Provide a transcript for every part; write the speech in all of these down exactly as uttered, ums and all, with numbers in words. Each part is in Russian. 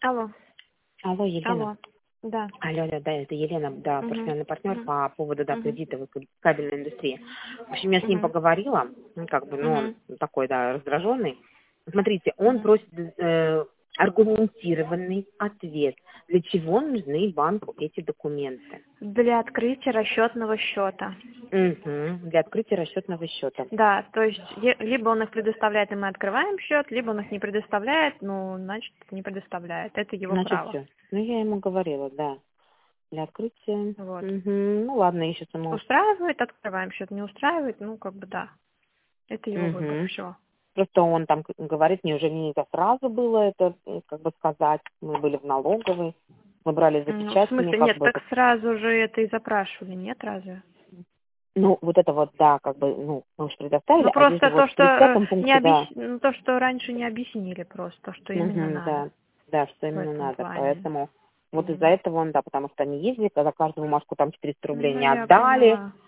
Алло. Алло, Елена. Алло. Да. Алло, алло, да, это Елена, да, Угу. профессиональный партнер Угу. по поводу, да, Угу. кредитов в кабельной индустрии. В общем, я с ним Угу. поговорила, ну, как бы, ну, Угу. он такой, да, раздраженный. Смотрите, он Угу. просит э, аргументированный ответ, для чего нужны банку эти документы. Для открытия расчетного счета. Угу, для открытия расчетного счета. Да, то есть е- либо он их предоставляет, и мы открываем счет, либо он их не предоставляет, ну, значит, не предоставляет. Это его Значит, право. все. Ну, я ему говорила, да, для открытия. Вот. Угу. Ну, ладно, ищет ему. Устраивает, открываем счет. Не устраивает, ну, как бы да. Это его выбор, Угу. все. Просто он там говорит, неужели нельзя сразу было это, э, как бы сказать, мы были в налоговой, мы брали за Ну, в печатями, смысле, как нет, бы так это, сразу же это и запрашивали, нет, разве? ну, вот это вот, да, как бы, ну, мы же предоставили, Ну, а здесь же просто то, вот в что э, тридцатом не пункте, да, объяс... ну, то, что раньше не объяснили просто, то, что именно угу, надо да, да, что в именно этом надо, плане. поэтому вот из-за М. этого он, да, потому что они ездили, когда каждую бумажку там четыреста рублей Ну, не я отдали. поняла.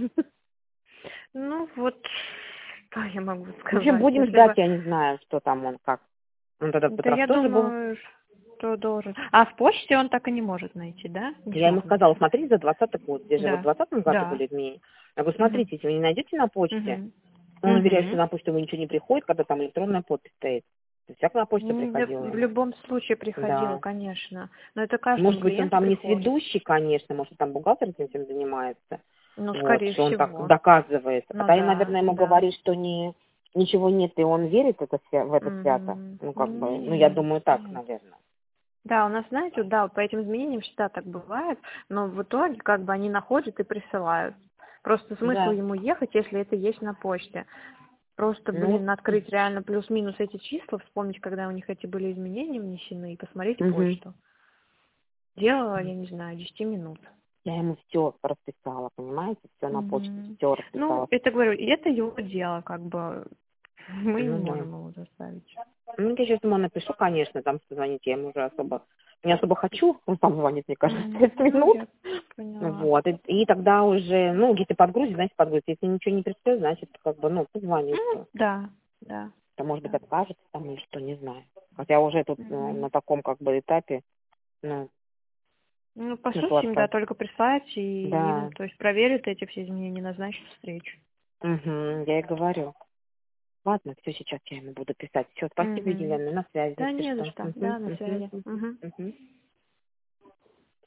Ну, вот, что я могу В общем, сказать, будем если ждать, бы... я не знаю, что там он, как. Он тогда в Да Петров я тоже был. думаю, что должен. А в почте он так и не может найти, да? Не Я ему смог сказала, найти. смотри за двадцатый год, где же вот в Да, двадцатом году да. были изменения. Я говорю, Угу. смотрите, если вы не найдете на почте, Угу. он уверяет, что Угу. на почту ему ничего не приходит, когда там электронная подпись стоит. То есть всяко на почту М, да, приходило в ему. любом случае приходило, Да. конечно. Но это каждому Может быть, он клиенту там не приходит. сведущий, конечно, может, там бухгалтер этим всем занимается. Ну, Вот, скорее что он так всего. доказывает. А Ну та я, да, наверное, ему да. говорит, что не, ничего нет, и он верит это, свя- в это свято. Угу. Ну, как бы, ну, я Нет, думаю, так, нет. наверное. Да, у нас, знаете, да, вот по этим изменениям всегда так бывает, но в итоге как бы они находят и присылают. Просто смысл Да. ему ехать, если это есть на почте. Просто, Ну, блин, открыть реально плюс-минус эти числа, вспомнить, когда у них эти были изменения внесены, и посмотреть угу. почту. Делала, я не знаю, десять минут. Я ему все расписала, понимаете? Все на почту, Мгм. все Ну, расписала. это, говорю, и это его дело, как бы, мы не Ну, да. можем его заставить. Ну, я сейчас ему напишу, конечно, там позвонить, я ему уже особо, не особо хочу, он сам звонит, мне кажется, Мгм. пять Ну, минут. я поняла. Вот, и, и тогда уже, ну, если подгрузит, значит подгрузит. Если ничего не пришлет, значит, как бы, ну, позвонит. Ну, да, да, То, может быть, да. откажется там или что, не знаю. Хотя уже тут ну, Мгм. на таком, как бы, этапе, ну, Ну, по смысл сути, им, да, отказ. только прислать, и им, Да, то есть, проверят эти все изменения, назначат встречу. угу, я и говорю. Ладно, все, сейчас я ему буду писать. Все, спасибо, Угу. Елена, на связи, Да, если не за что. что. Угу, Да, на угу, связи. угу, Угу. угу.